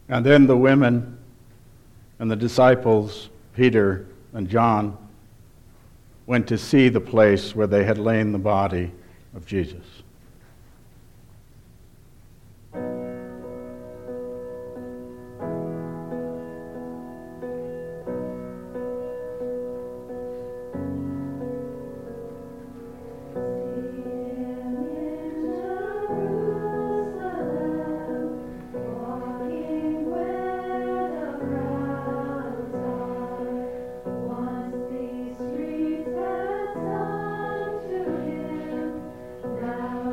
And then the women and the disciples, Peter and John, went to see the place where they had lain the body of Jesus. Now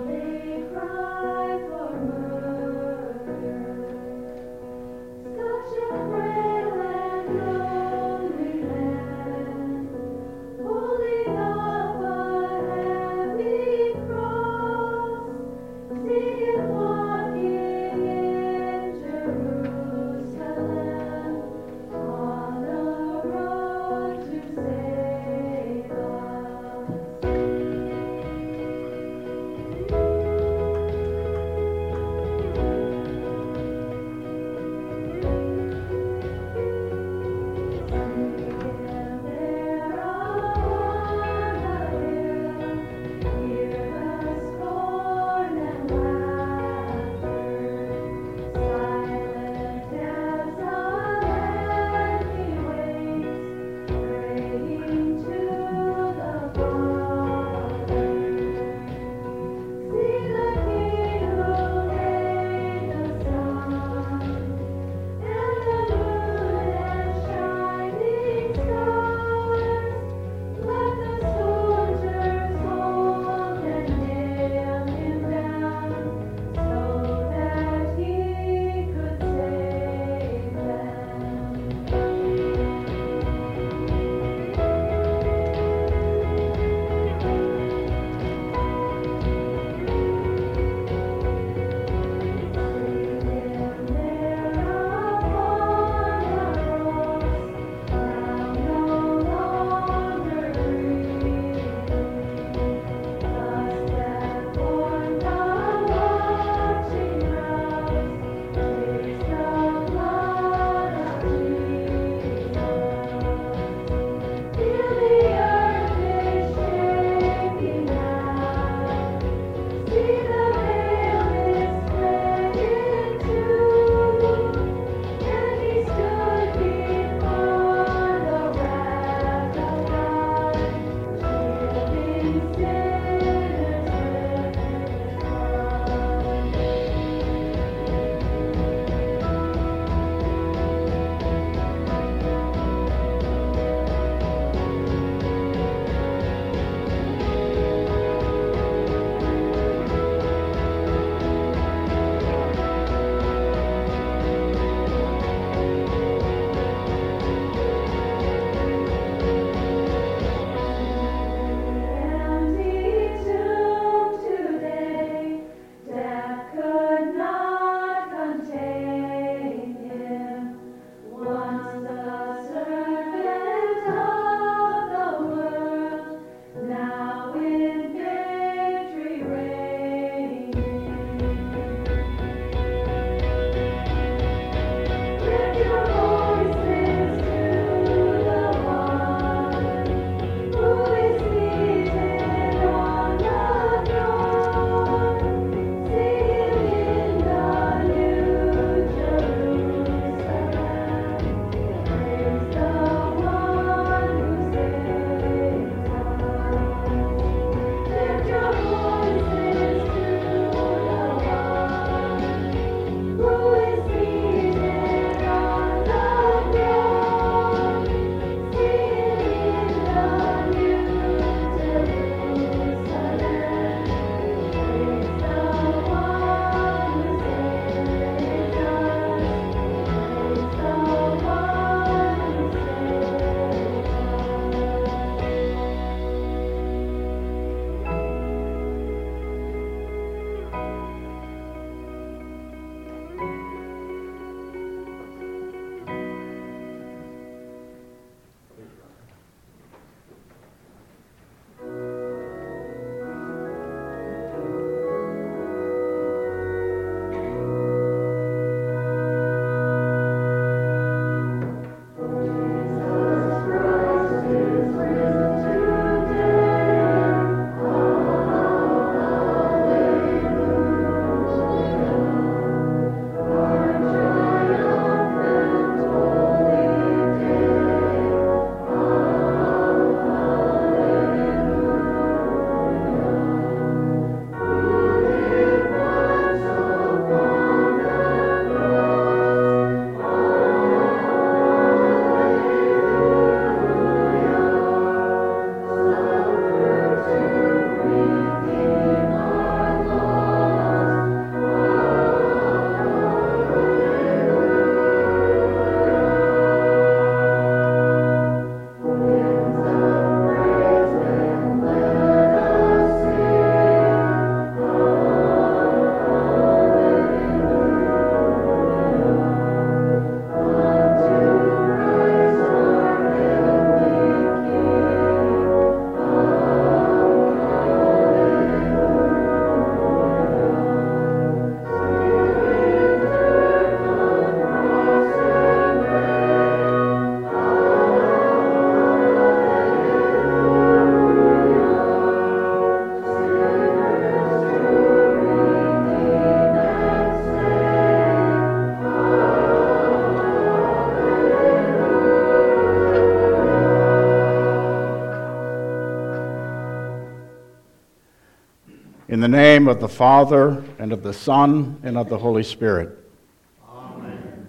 In the name of the Father, and of the Son, and of the Holy Spirit. Amen.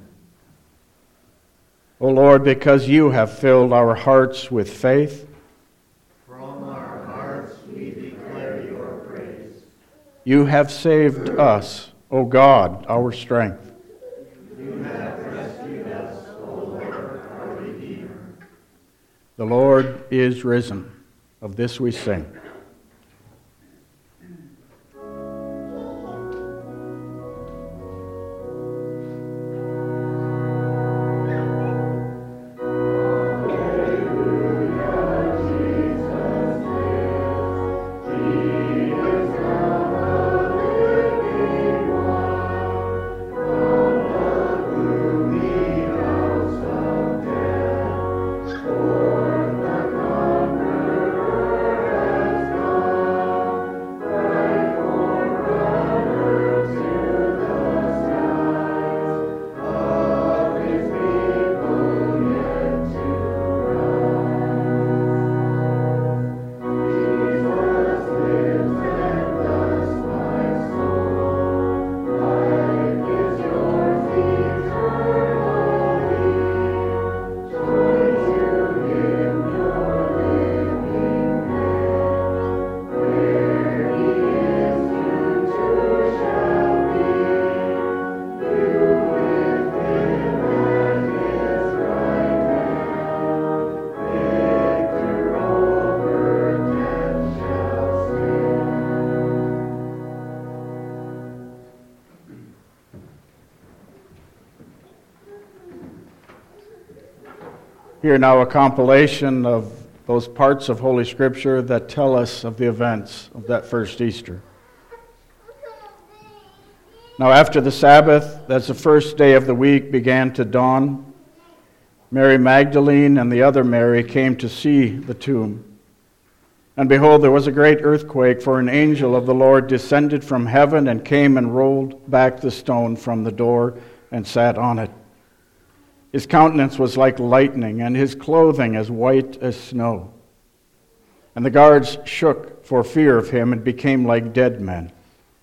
O Lord, because you have filled our hearts with faith, From our hearts we declare your praise. you have saved us, O God, our strength. You have rescued us, O Lord, our Redeemer. The Lord is risen. Of this we sing. Hear now a compilation of those parts of Holy Scripture that tell us of the events of that first Easter. Now after the Sabbath, as the first day of the week began to dawn, Mary Magdalene and the other Mary came to see the tomb. And behold, there was a great earthquake, for an angel of the Lord descended from heaven and came and rolled back the stone from the door and sat on it. His countenance was like lightning, and his clothing as white as snow. And the guards shook for fear of him and became like dead men.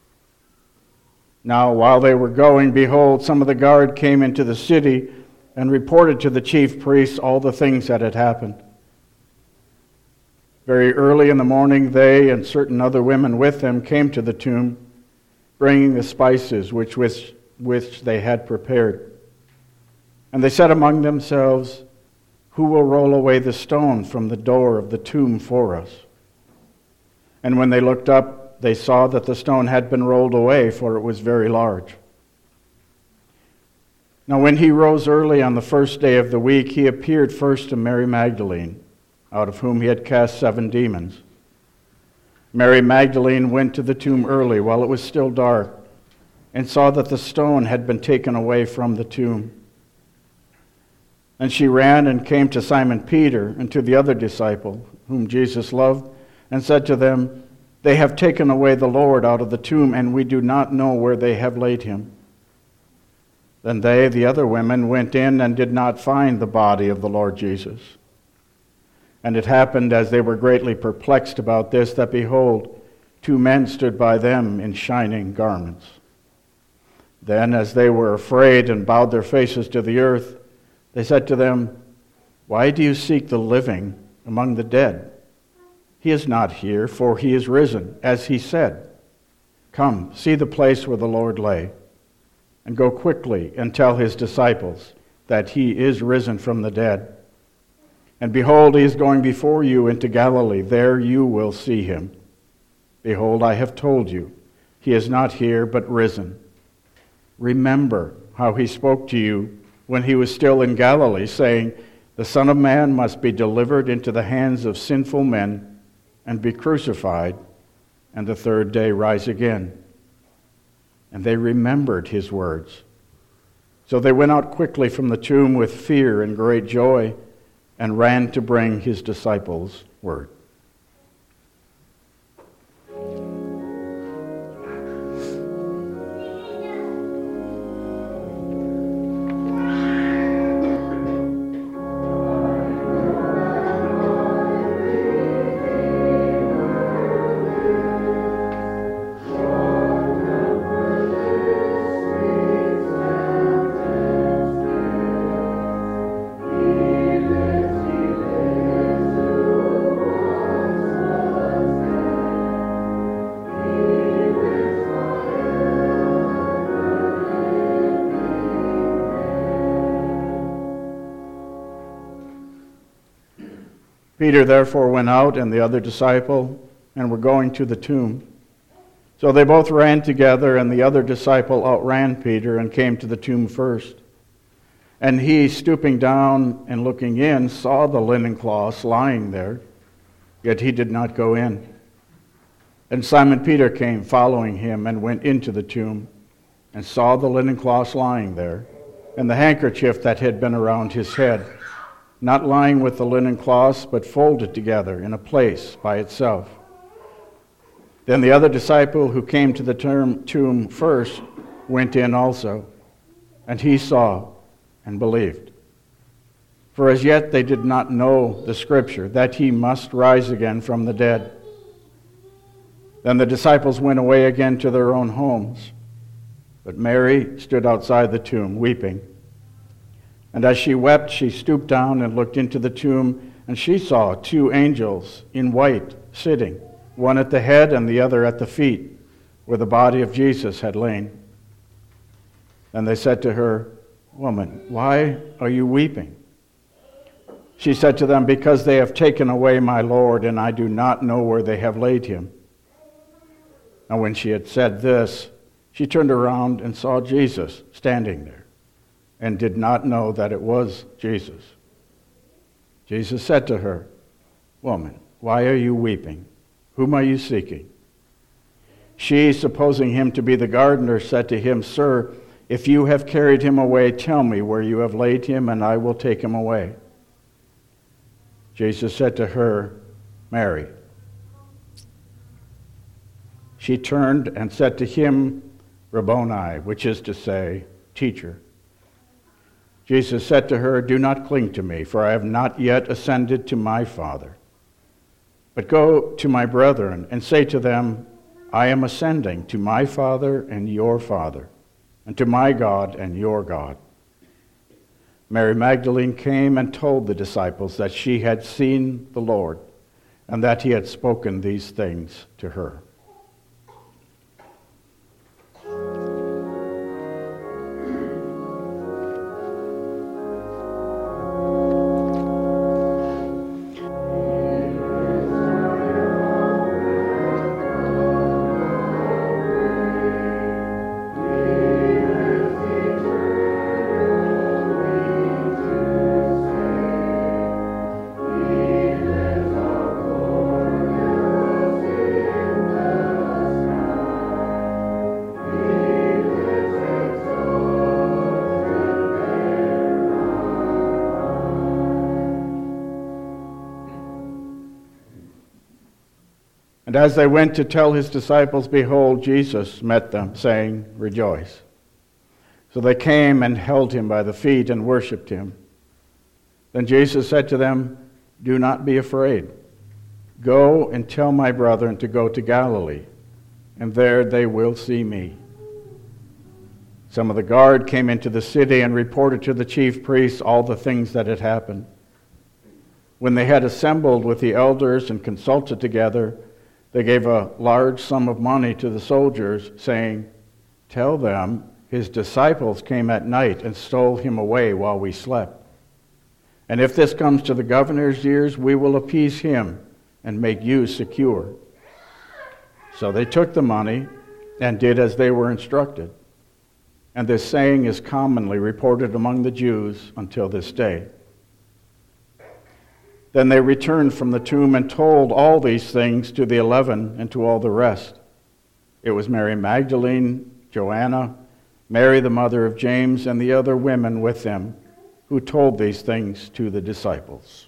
Now, while they were going, behold, some of the guard came into the city and reported to the chief priests all the things that had happened. Very early in the morning, they and certain other women with them came to the tomb, bringing the spices which they had prepared. And they said among themselves, "Who will roll away the stone from the door of the tomb for us?" And when they looked up, they saw that the stone had been rolled away, for it was very large. Now when he rose early on the first day of the week, he appeared first to Mary Magdalene, out of whom he had cast 7 demons. Mary Magdalene went to the tomb early, while it was still dark, and saw that the stone had been taken away from the tomb. And she ran and came to Simon Peter and to the other disciple, whom Jesus loved, and said to them, "They have taken away the Lord out of the tomb, and we do not know where they have laid him." Then they, the other women, went in and did not find the body of the Lord Jesus. And it happened, as they were greatly perplexed about this, that behold, 2 men stood by them in shining garments. Then, as they were afraid and bowed their faces to the earth, they said to them, "Why do you seek the living among the dead? He is not here, for he is risen, as he said. Come, see the place where the Lord lay, and go quickly and tell his disciples that he is risen from the dead. And behold, he is going before you into Galilee. There you will see him. Behold, I have told you, he is not here, but risen. Remember how he spoke to you when he was still in Galilee, saying, 'The Son of Man must be delivered into the hands of sinful men and be crucified, and the 3rd day rise again.' And they remembered his words. So they went out quickly from the tomb with fear and great joy, and ran to bring his disciples word." Peter therefore went out, and the other disciple, and were going to the tomb. So they both ran together, and the other disciple outran Peter and came to the tomb first. And he, stooping down and looking in, saw the linen cloths lying there, yet he did not go in. And Simon Peter came, following him, and went into the tomb, and saw the linen cloths lying there, and the handkerchief that had been around his head, not lying with the linen cloths, but folded together in a place by itself. Then the other disciple who came to the tomb first went in also, and he saw and believed. For as yet they did not know the scripture, that he must rise again from the dead. Then the disciples went away again to their own homes, but Mary stood outside the tomb, weeping. And as she wept, she stooped down and looked into the tomb, and she saw 2 angels in white sitting, one at the head and the other at the feet, where the body of Jesus had lain. And they said to her, "Woman, why are you weeping?" She said to them, "Because they have taken away my Lord, and I do not know where they have laid him." And when she had said this, she turned around and saw Jesus standing there, and did not know that it was Jesus. Jesus said to her, "Woman, why are you weeping? Whom are you seeking?" She, supposing him to be the gardener, said to him, "Sir, if you have carried him away, tell me where you have laid him, and I will take him away." Jesus said to her, "Mary." She turned and said to him, "Rabboni," which is to say, "Teacher." Jesus said to her, "Do not cling to me, for I have not yet ascended to my Father. But go to my brethren and say to them, I am ascending to my Father and your Father, and to my God and your God." Mary Magdalene came and told the disciples that she had seen the Lord, and that he had spoken these things to her. And as they went to tell his disciples, behold, Jesus met them, saying, "Rejoice." So they came and held him by the feet and worshipped him. Then Jesus said to them, "Do not be afraid. Go and tell my brethren to go to Galilee, and there they will see me." Some of the guard came into the city and reported to the chief priests all the things that had happened. When they had assembled with the elders and consulted together, they gave a large sum of money to the soldiers, saying, "Tell them his disciples came at night and stole him away while we slept. And if this comes to the governor's ears, we will appease him and make you secure." So they took the money and did as they were instructed. And this saying is commonly reported among the Jews until this day. Then they returned from the tomb and told all these things to the 11 and to all the rest. It was Mary Magdalene, Joanna, Mary the mother of James, and the other women with them who told these things to the disciples.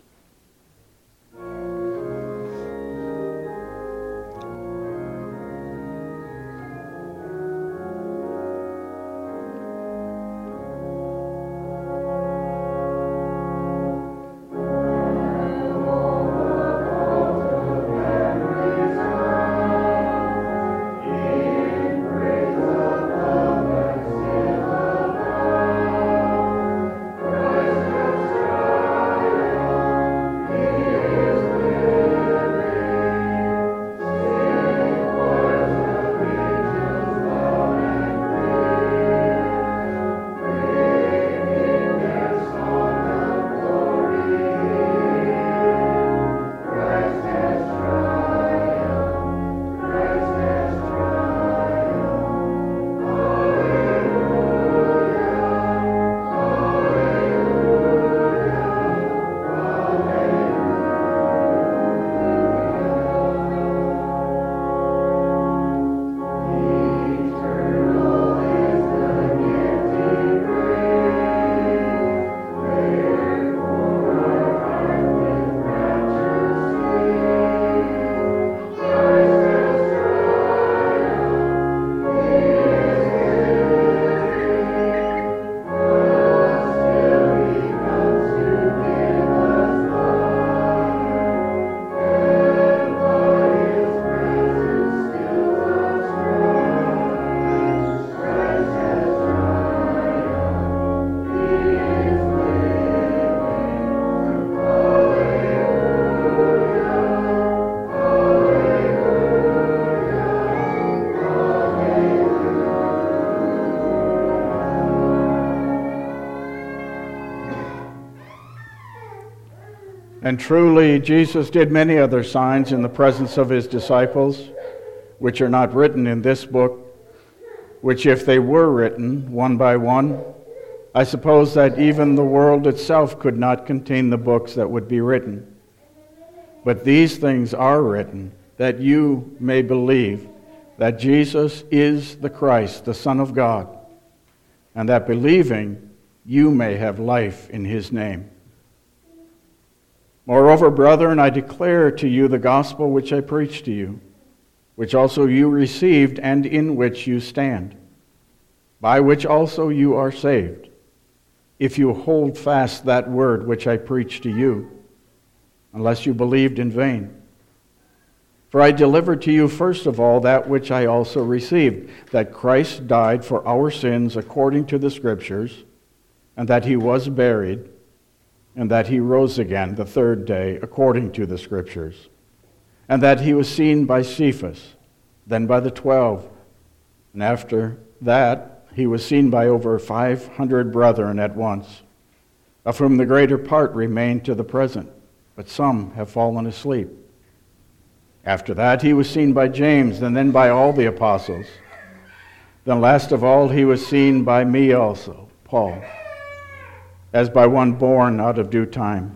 And truly, Jesus did many other signs in the presence of his disciples, which are not written in this book, which if they were written one by one, I suppose that even the world itself could not contain the books that would be written. But these things are written, that you may believe that Jesus is the Christ, the Son of God, and that believing you may have life in his name. Moreover, brethren, I declare to you the gospel which I preached to you, which also you received and in which you stand, by which also you are saved, if you hold fast that word which I preached to you, unless you believed in vain. For I delivered to you first of all that which I also received, that Christ died for our sins according to the Scriptures, and that he was buried, and that he rose again the third day according to the Scriptures, and that he was seen by Cephas, then by the 12, and after that he was seen by over 500 brethren at once, of whom the greater part remain to the present, but some have fallen asleep. After that he was seen by James, and then by all the apostles. Then last of all he was seen by me also, Paul, as by one born out of due time.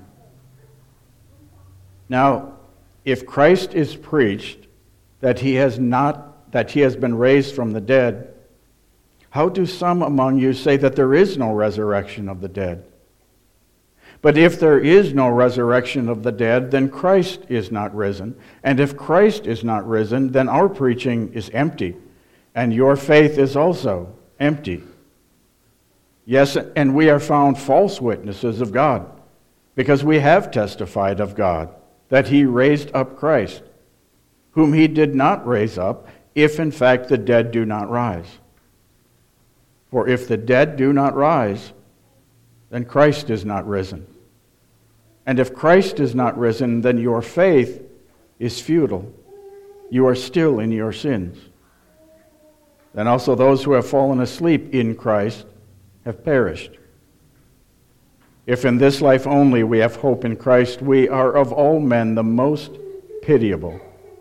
Now, if Christ is preached that he has been raised from the dead, how do some among you say that there is no resurrection of the dead? But if there is no resurrection of the dead, then Christ is not risen. And if Christ is not risen, then our preaching is empty, and your faith is also empty. Yes, and we are found false witnesses of God, because we have testified of God that he raised up Christ, whom he did not raise up, if in fact the dead do not rise. For if the dead do not rise, then Christ is not risen. And if Christ is not risen, then your faith is futile. You are still in your sins. Then also those who have fallen asleep in Christ have perished. If in this life only we have hope in Christ, we are of all men the most pitiable.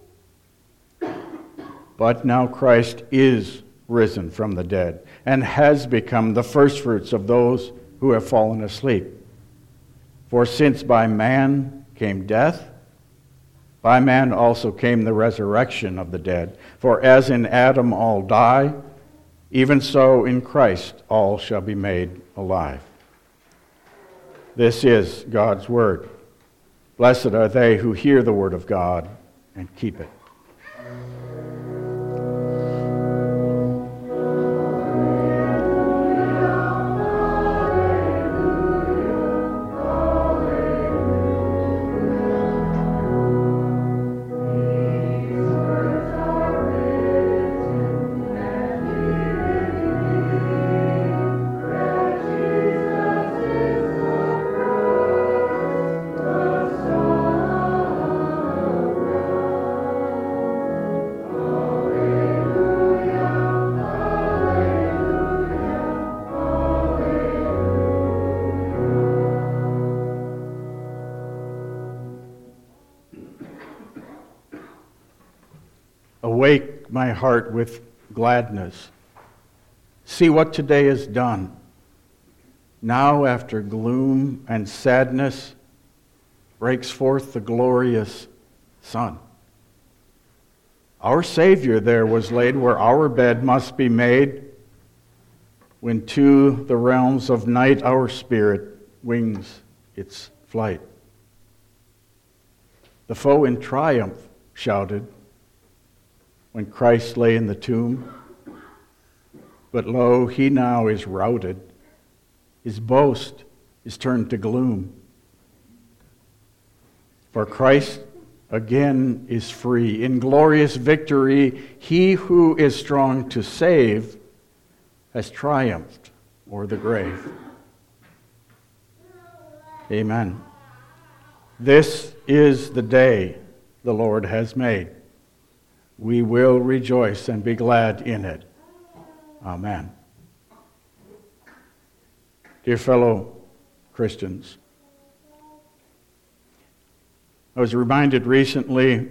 But now Christ is risen from the dead, and has become the firstfruits of those who have fallen asleep. For since by man came death, by man also came the resurrection of the dead. For as in Adam all die, even so in Christ all shall be made alive. This is God's word. Blessed are they who hear the word of God and keep it. Awake my heart with gladness. See what today is done. Now, after gloom and sadness, breaks forth the glorious sun. Our Savior there was laid where our bed must be made, when to the realms of night our spirit wings its flight. The foe in triumph shouted when Christ lay in the tomb. But lo, he now is routed. His boast is turned to gloom. For Christ again is free. In glorious victory, he who is strong to save has triumphed o'er the grave. Amen. This is the day the Lord has made. We will rejoice and be glad in it. Amen. Dear fellow Christians, I was reminded recently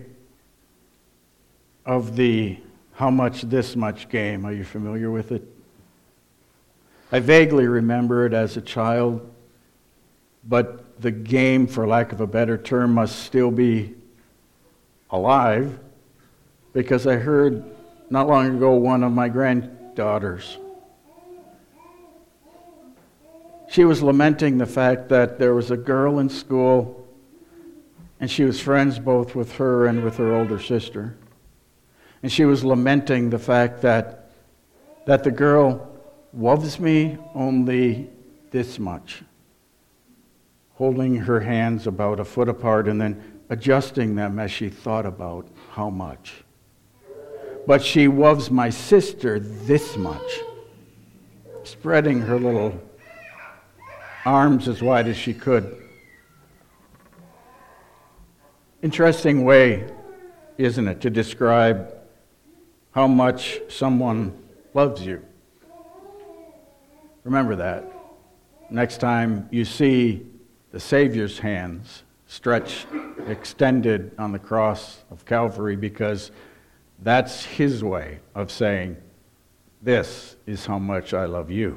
of the how much this much game. Are you familiar with it? I vaguely remember it as a child, but the game, for lack of a better term, must still be alive, because I heard not long ago one of my granddaughters. She was lamenting the fact that there was a girl in school, and she was friends both with her and with her older sister. And she was lamenting the fact that the girl loves me only this much, holding her hands about a foot apart and then adjusting them as she thought about how much. But she loves my sister this much, spreading her little arms as wide as she could. Interesting way, isn't it, to describe how much someone loves you. Remember that. Next time you see the Savior's hands stretched, extended on the cross of Calvary, because that's his way of saying, this is how much I love you.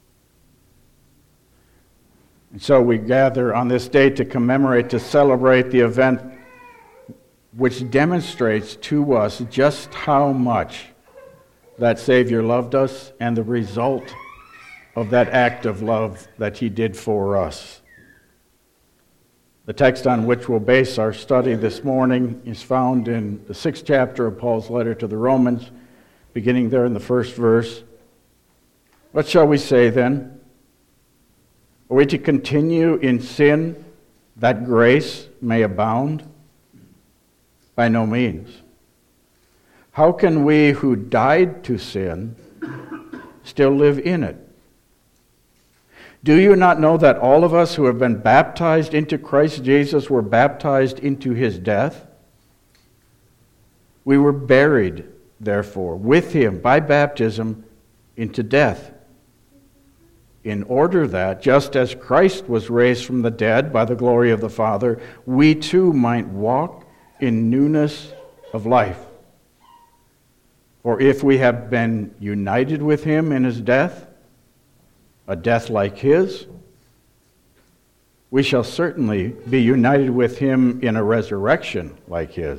And so we gather on this day to commemorate, to celebrate the event which demonstrates to us just how much that Savior loved us and the result of that act of love that he did for us. The text on which we'll base our study this morning is found in the 6th chapter of Paul's letter to the Romans, beginning there in the first verse. What shall we say then? Are we to continue in sin that grace may abound? By no means. How can we who died to sin still live in it? Do you not know that all of us who have been baptized into Christ Jesus were baptized into his death? We were buried, therefore, with him by baptism into death, in order that, just as Christ was raised from the dead by the glory of the Father, we too might walk in newness of life. For if we have been united with him in his death, a death like his, we shall certainly be united with him in a resurrection like his.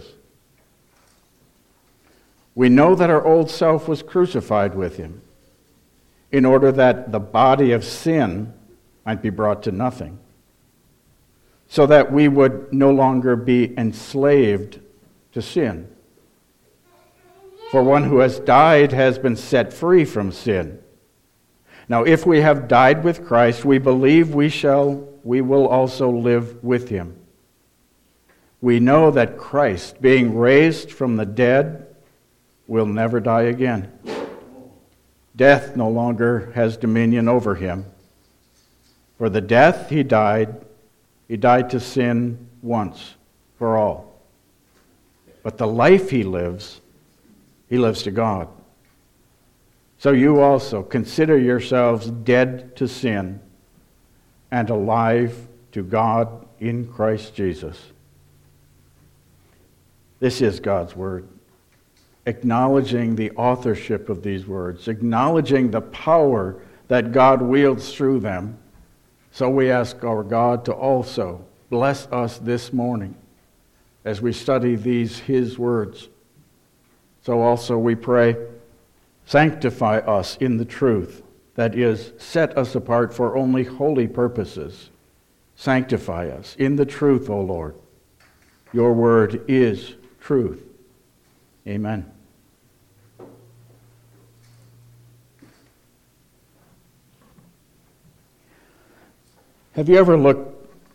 We know that our old self was crucified with him, in order that the body of sin might be brought to nothing, so that we would no longer be enslaved to sin. For one who has died has been set free from sin. Now, if we have died with Christ, we believe we will also live with him. We know that Christ, being raised from the dead, will never die again. Death no longer has dominion over him. For the death he died to sin once for all. But the life he lives to God. So you also consider yourselves dead to sin and alive to God in Christ Jesus. This is God's word. Acknowledging the authorship of these words, acknowledging the power that God wields through them. So we ask our God to also bless us this morning as we study his words. So also we pray, sanctify us in the truth, that is, set us apart for only holy purposes. Sanctify us in the truth, O Lord. Your word is truth. Amen. Have you ever looked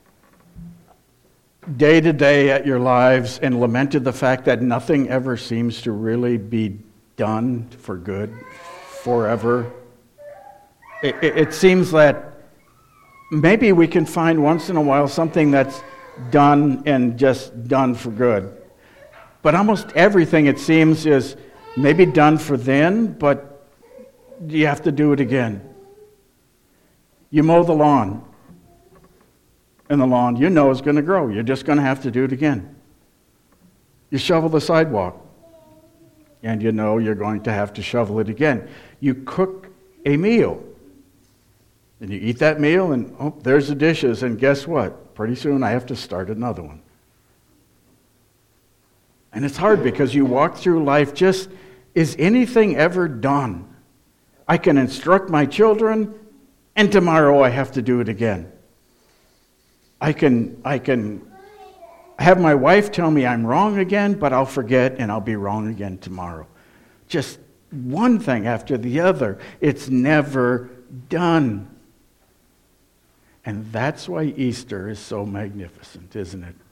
day to day at your lives and lamented the fact that nothing ever seems to really be done for good forever? It seems that maybe we can find once in a while something that's done and just done for good. But almost everything, it seems, is maybe done for then, but you have to do it again. You mow the lawn. in the lawn you know is going to grow. You're just going to have to do it again. You shovel the sidewalk, and you know you're going to have to shovel it again. You cook a meal, and you eat that meal, and there's the dishes, and guess what? Pretty soon I have to start another one. And it's hard because you walk through life just, is anything ever done? I can instruct my children, and tomorrow I have to do it again. I can have my wife tell me I'm wrong again, but I'll forget and I'll be wrong again tomorrow. Just one thing after the other. It's never done. And that's why Easter is so magnificent, isn't it?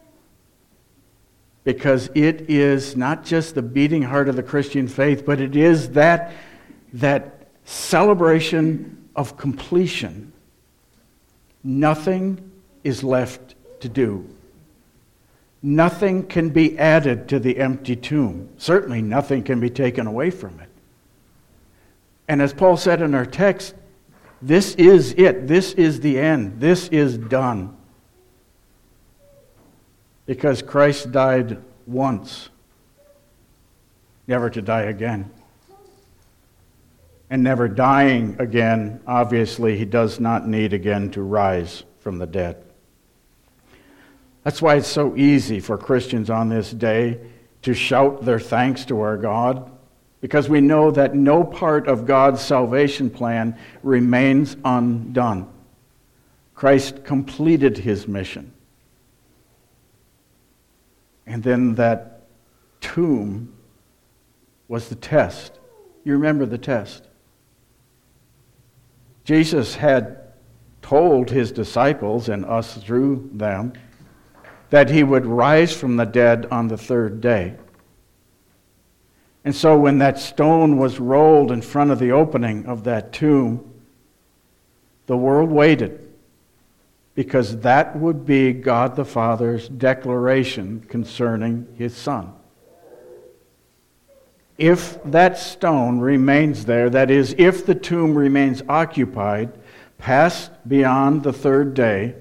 Because it is not just the beating heart of the Christian faith, but it is that celebration of completion. Nothing is left to do. Nothing can be added to the empty tomb. Certainly nothing can be taken away from it. And as Paul said in our text, this is it. This is the end. This is done. Because Christ died once, never to die again. And never dying again, obviously, he does not need again to rise from the dead. That's why it's so easy for Christians on this day to shout their thanks to our God, because we know that no part of God's salvation plan remains undone. Christ completed his mission. And then that tomb was the test. You remember the test. Jesus had told his disciples, and us through them, that he would rise from the dead on the third day. And so when that stone was rolled in front of the opening of that tomb, the world waited, because that would be God the Father's declaration concerning his Son. If that stone remains there, that is, if the tomb remains occupied past beyond the third day,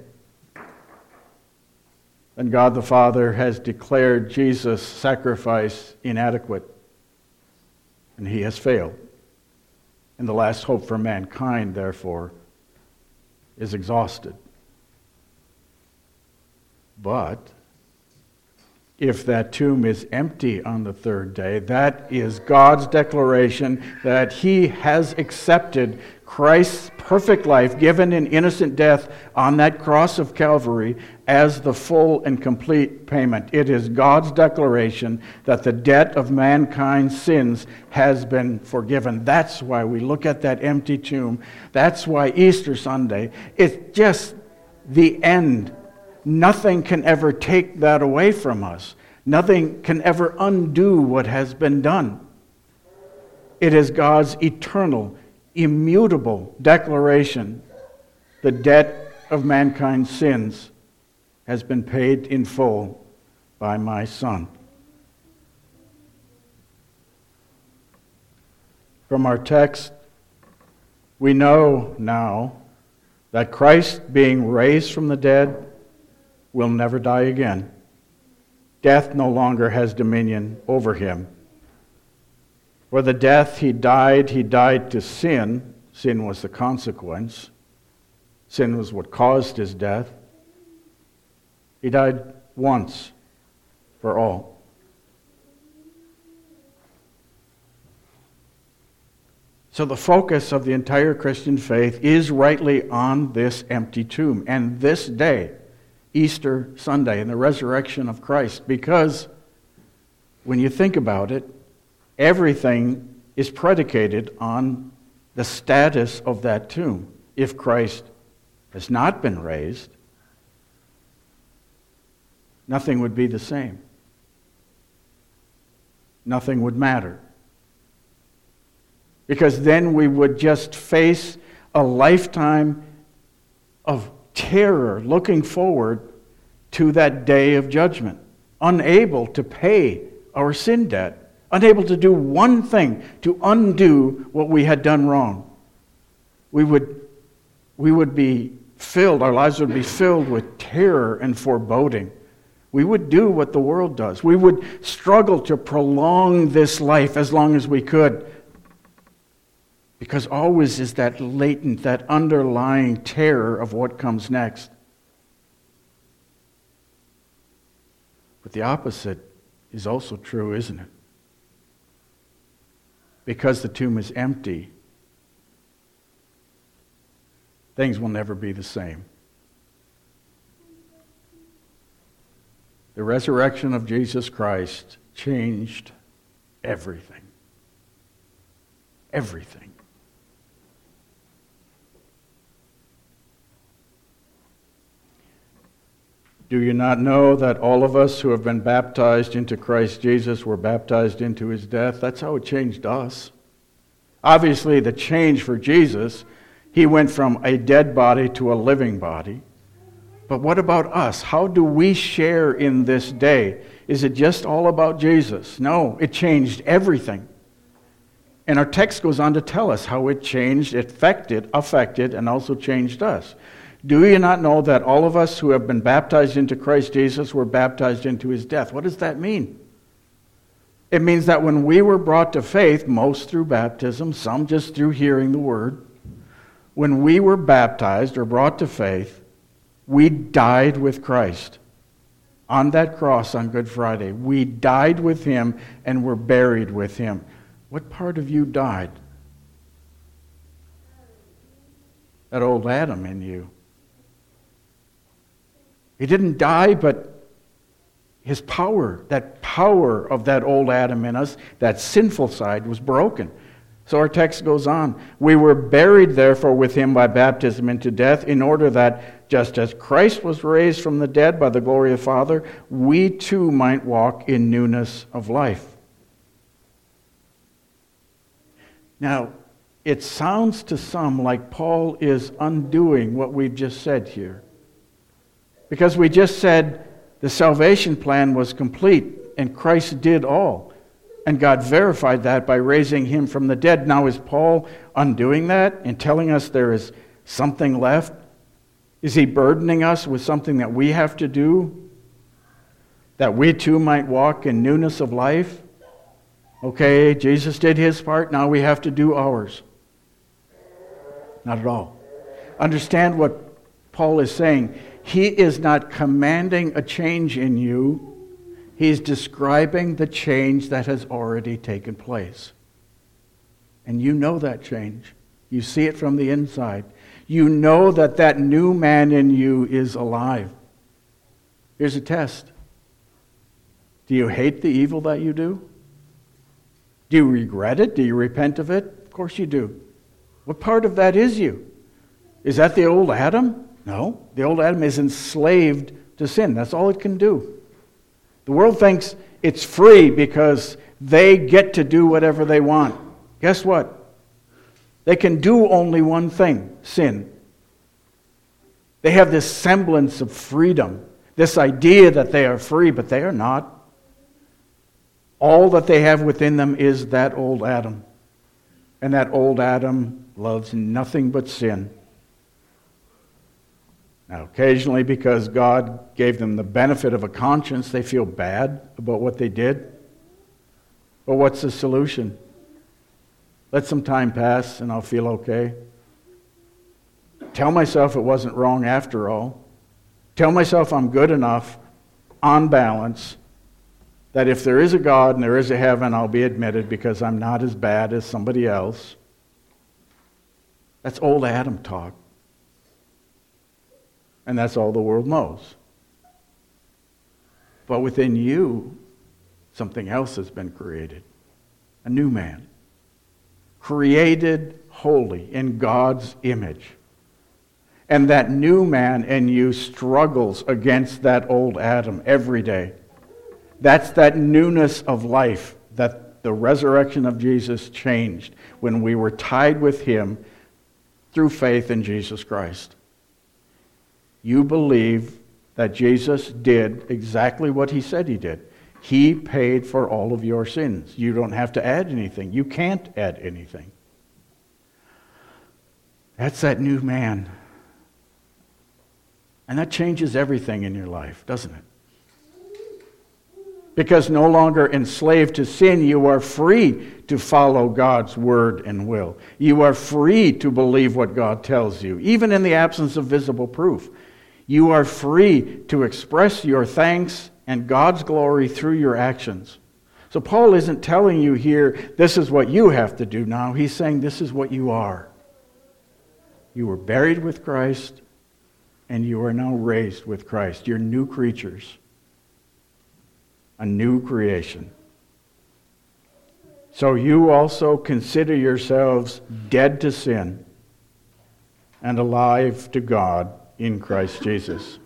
then God the Father has declared Jesus' sacrifice inadequate, and he has failed. And the last hope for mankind, therefore, is exhausted. But if that tomb is empty on the third day, that is God's declaration that he has accepted Christ's perfect life given in innocent death on that cross of Calvary as the full and complete payment. It is God's declaration that the debt of mankind's sins has been forgiven. That's why we look at that empty tomb. That's why Easter Sunday is just the end. Nothing can ever take that away from us. Nothing can ever undo what has been done. It is God's eternal, immutable declaration. The debt of mankind's sins has been paid in full by my Son. From our text, we know now that Christ, being raised from the dead, will never die again. Death no longer has dominion over him. For the death he died to sin. Sin was the consequence. Sin was what caused his death. He died once for all. So the focus of the entire Christian faith is rightly on this empty tomb and this day, Easter Sunday, and the resurrection of Christ, because when you think about it, everything is predicated on the status of that tomb. If Christ has not been raised, nothing would be the same. Nothing would matter. Because then we would just face a lifetime of terror, looking forward to that day of judgment, unable to pay our sin debt, unable to do one thing to undo what we had done wrong. We would be our lives would be filled with terror and foreboding. We would do what the world does. We would struggle to prolong this life as long as we could. Because always is that latent, that underlying terror of what comes next. But the opposite is also true, isn't it? Because the tomb is empty, things will never be the same. The resurrection of Jesus Christ changed everything. Everything. Do you not know that all of us who have been baptized into Christ Jesus were baptized into his death? That's how it changed us. Obviously, the change for Jesus, he went from a dead body to a living body. But what about us? How do we share in this day? Is it just all about Jesus? No, it changed everything. And our text goes on to tell us how it changed, affected, and also changed us. Do you not know that all of us who have been baptized into Christ Jesus were baptized into his death? What does that mean? It means that when we were brought to faith, most through baptism, some just through hearing the word, when we were baptized or brought to faith, we died with Christ. On that cross on Good Friday, we died with him and were buried with him. What part of you died? That old Adam in you. He didn't die, but his power, that power of that old Adam in us, that sinful side, was broken. So our text goes on. We were buried, therefore, with him by baptism into death, in order that, just as Christ was raised from the dead by the glory of the Father, we too might walk in newness of life. Now, it sounds to some like Paul is undoing what we've just said here. Because we just said the salvation plan was complete and Christ did all. And God verified that by raising him from the dead. Now is Paul undoing that and telling us there is something left? Is he burdening us with something that we have to do? That we too might walk in newness of life? Okay, Jesus did his part, now we have to do ours. Not at all. Understand what Paul is saying. He is not commanding a change in you. He's describing the change that has already taken place. And you know that change. You see it from the inside. You know that that new man in you is alive. Here's a test. Do you hate the evil that you do? Do you regret it? Do you repent of it? Of course you do. What part of that is you? Is that the old Adam? No. The old Adam is enslaved to sin. That's all it can do. The world thinks it's free because they get to do whatever they want. Guess what? They can do only one thing, sin. They have this semblance of freedom, this idea that they are free, but they are not. All that they have within them is that old Adam. And that old Adam loves nothing but sin. Now, occasionally, because God gave them the benefit of a conscience, they feel bad about what they did. But what's the solution? Let some time pass and I'll feel okay. Tell myself it wasn't wrong after all. Tell myself I'm good enough, on balance, that if there is a God and there is a heaven, I'll be admitted because I'm not as bad as somebody else. That's old Adam talk. And that's all the world knows. But within you, something else has been created. A new man. Created holy in God's image. And that new man in you struggles against that old Adam every day. That's that newness of life that the resurrection of Jesus changed when we were tied with him through faith in Jesus Christ. You believe that Jesus did exactly what he said he did. He paid for all of your sins. You don't have to add anything. You can't add anything. That's that new man. And that changes everything in your life, doesn't it? Because no longer enslaved to sin, you are free to follow God's word and will. You are free to believe what God tells you, even in the absence of visible proof. You are free to express your thanks and God's glory through your actions. So Paul isn't telling you here, this is what you have to do now. He's saying this is what you are. You were buried with Christ, and you are now raised with Christ. You're new creatures. A new creation. So you also consider yourselves dead to sin and alive to God in Christ Jesus.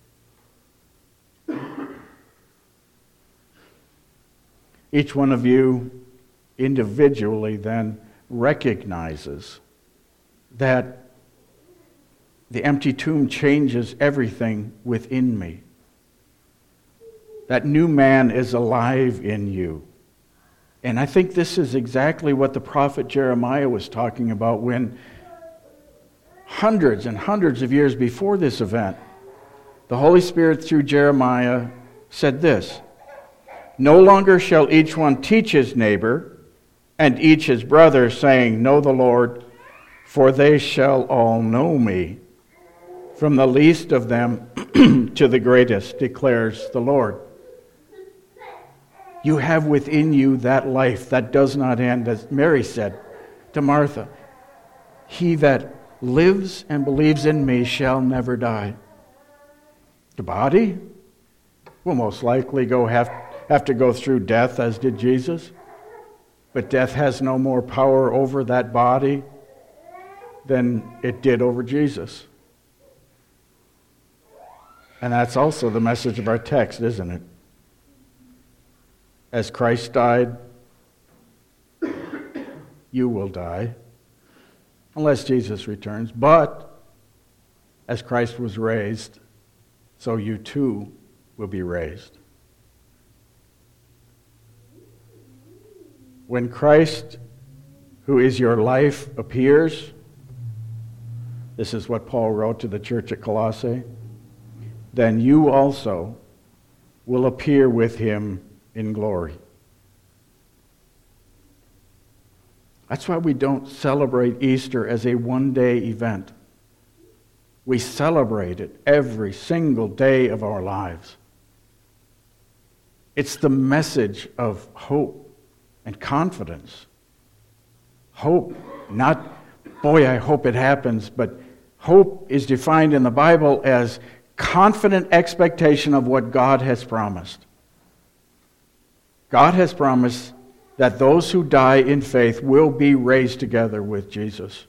Each one of you individually then recognizes that the empty tomb changes everything within me. That new man is alive in you. And I think this is exactly what the prophet Jeremiah was talking about when hundreds and hundreds of years before this event, the Holy Spirit through Jeremiah said this, "No longer shall each one teach his neighbor and each his brother, saying, 'Know the Lord,' for they shall all know me, from the least of them to the greatest, declares the Lord." You have within you that life that does not end, as Mary said to Martha, "He that lives and believes in me shall never die." The body will most likely have to go through death, as did Jesus, but death has no more power over that body than it did over Jesus. And that's also the message of our text, isn't it? As Christ died, you will die, unless Jesus returns. But as Christ was raised, so you too will be raised. When Christ, who is your life, appears, this is what Paul wrote to the church at Colossae, then you also will appear with him in glory. That's why we don't celebrate Easter as a one-day event. We celebrate it every single day of our lives. It's the message of hope and confidence. Hope, not, boy, I hope it happens, but hope is defined in the Bible as confident expectation of what God has promised. God has promised that those who die in faith will be raised together with Jesus.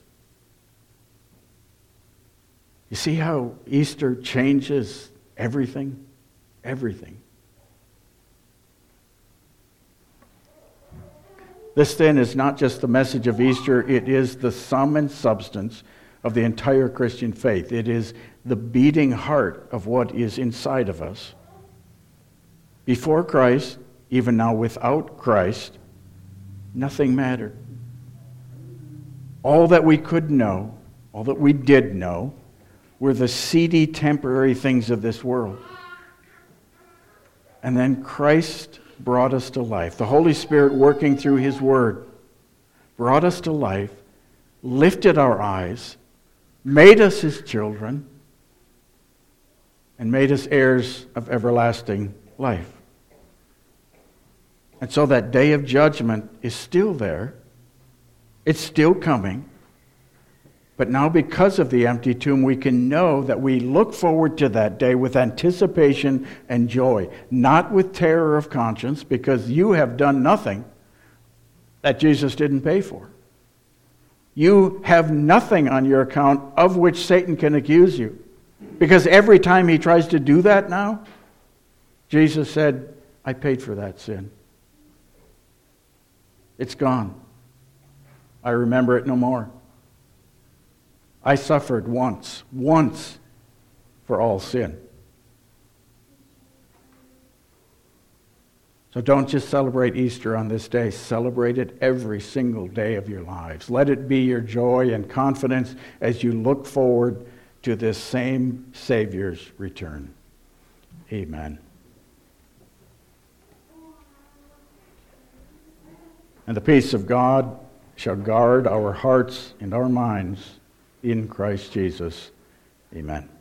You see how Easter changes everything? Everything. This then is not just the message of Easter, it is the sum and substance of the entire Christian faith. It is the beating heart of what is inside of us. Before Christ, even now without Christ, nothing mattered. All that we could know, all that we did know, were the seedy, temporary things of this world. And then Christ brought us to life. The Holy Spirit, working through His Word, brought us to life, lifted our eyes, made us His children, and made us heirs of everlasting life. And so that day of judgment is still there. It's still coming. But now because of the empty tomb, we can know that we look forward to that day with anticipation and joy, not with terror of conscience, because you have done nothing that Jesus didn't pay for. You have nothing on your account of which Satan can accuse you. Because every time he tries to do that now, Jesus said, I paid for that sin. It's gone. I remember it no more. I suffered once for all sin. So don't just celebrate Easter on this day. Celebrate it every single day of your lives. Let it be your joy and confidence as you look forward to this same Savior's return. Amen. And the peace of God shall guard our hearts and our minds in Christ Jesus. Amen.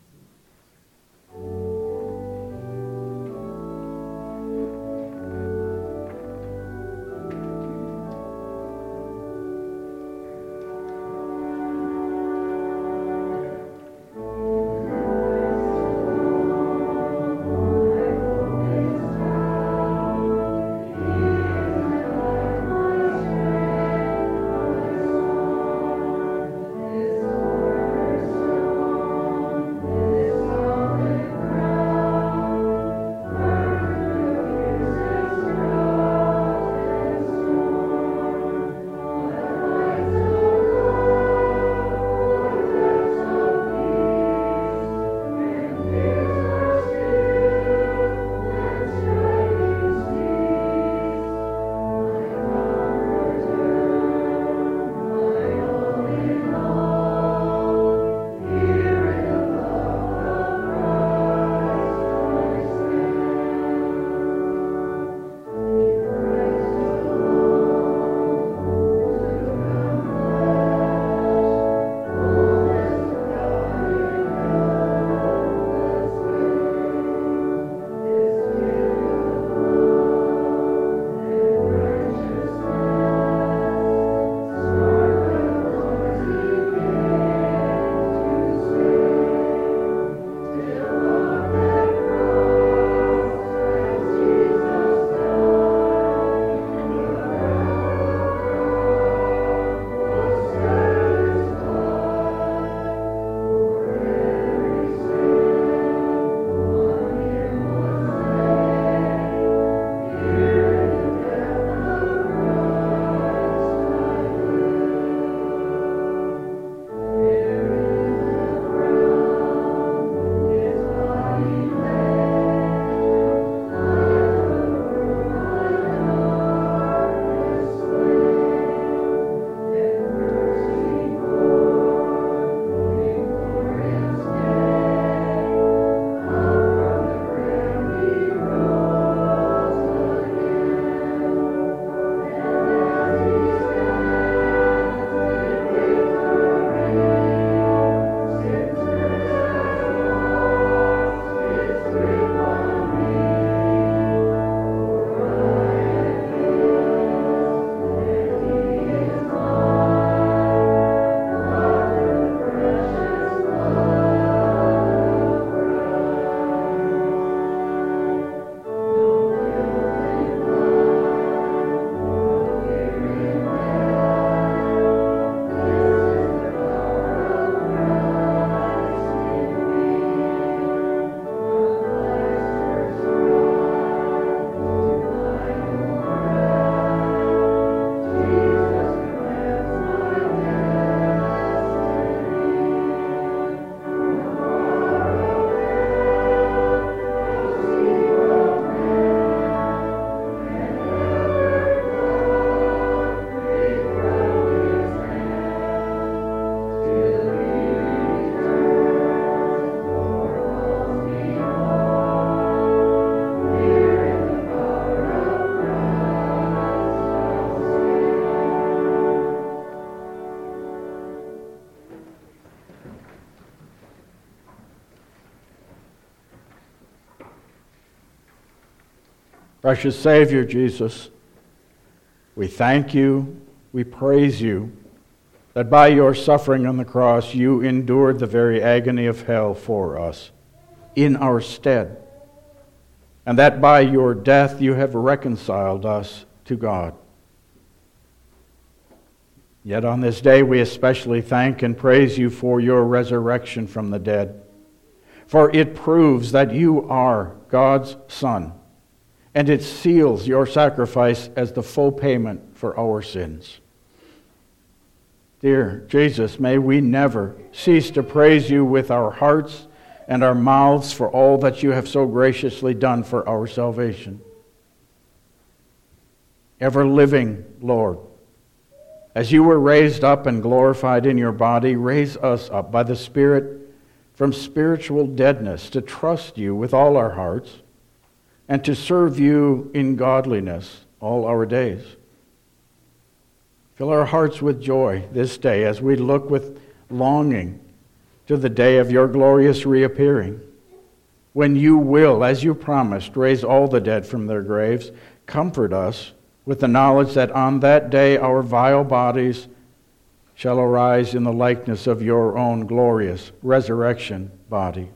Precious Savior Jesus, we thank you, we praise you, that by your suffering on the cross you endured the very agony of hell for us, in our stead, and that by your death you have reconciled us to God. Yet on this day we especially thank and praise you for your resurrection from the dead, for it proves that you are God's Son, and it seals your sacrifice as the full payment for our sins. Dear Jesus, may we never cease to praise you with our hearts and our mouths for all that you have so graciously done for our salvation. Ever living Lord, as you were raised up and glorified in your body, raise us up by the Spirit from spiritual deadness to trust you with all our hearts and to serve you in godliness all our days. Fill our hearts with joy this day as we look with longing to the day of your glorious reappearing, when you will, as you promised, raise all the dead from their graves. Comfort us with the knowledge that on that day our vile bodies shall arise in the likeness of your own glorious resurrection body.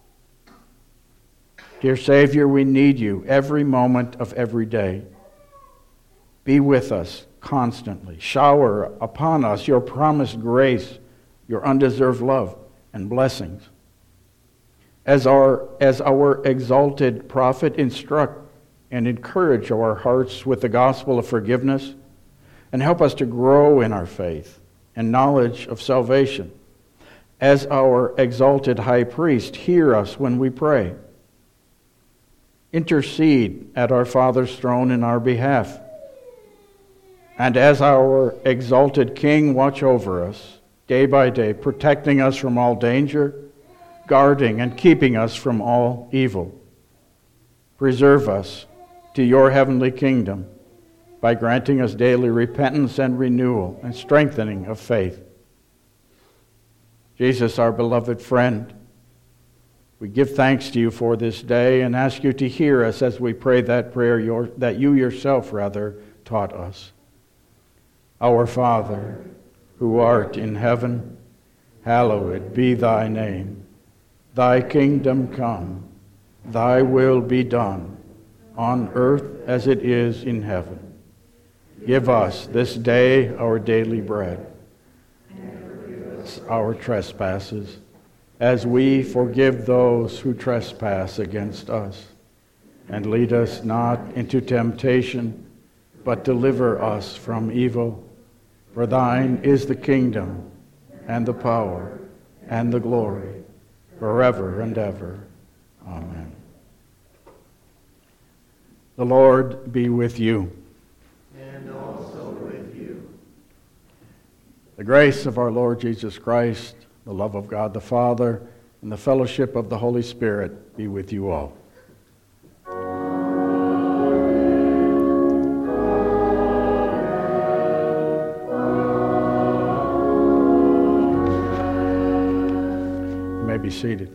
Dear Savior, we need you every moment of every day. Be with us constantly. Shower upon us your promised grace, your undeserved love and blessings. As our exalted prophet, instruct and encourage our hearts with the gospel of forgiveness, and help us to grow in our faith and knowledge of salvation. As our exalted high priest, hear us when we pray. Intercede at our Father's throne in our behalf. And as our exalted King, watch over us day by day, protecting us from all danger, guarding and keeping us from all evil. Preserve us to your heavenly kingdom by granting us daily repentance and renewal and strengthening of faith. Jesus, our beloved friend, we give thanks to you for this day and ask you to hear us as we pray that prayer that you yourself taught us. Our Father, who art in heaven, hallowed be thy name. Thy kingdom come, thy will be done, on earth as it is in heaven. Give us this day our daily bread, and forgive us our trespasses, as we forgive those who trespass against us. And lead us not into temptation, but deliver us from evil. For thine is the kingdom, and the power, and the glory, forever and ever. Amen. The Lord be with you. And also with you. The grace of our Lord Jesus Christ, the love of God the Father, and the fellowship of the Holy Spirit be with you all. You may be seated.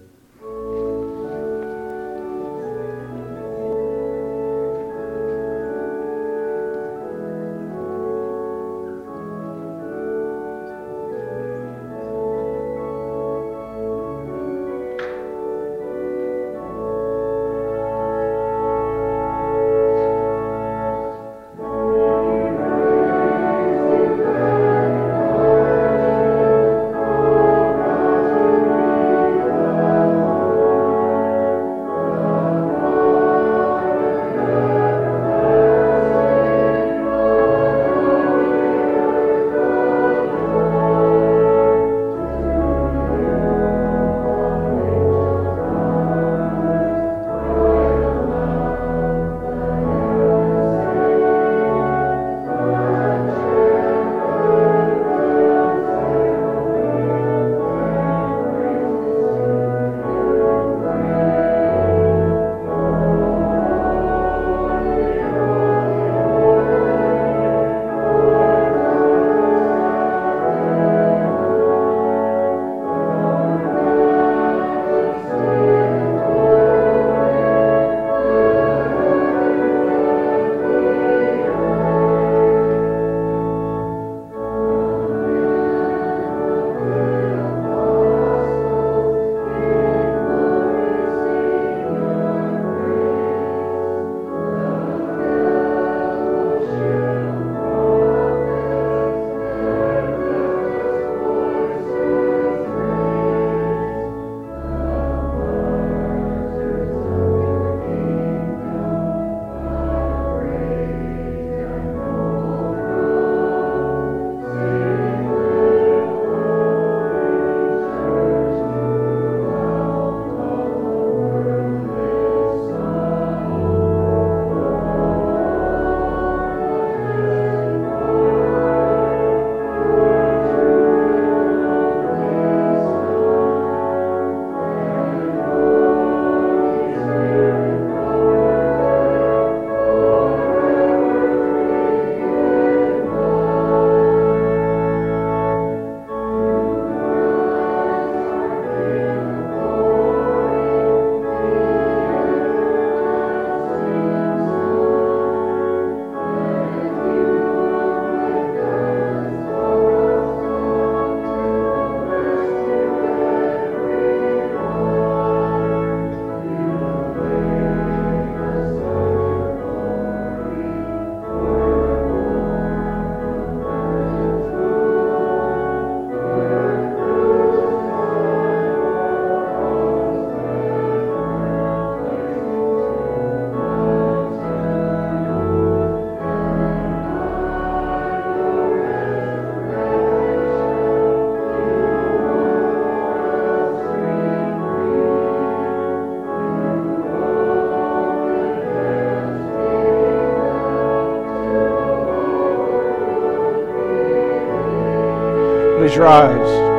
Please rise.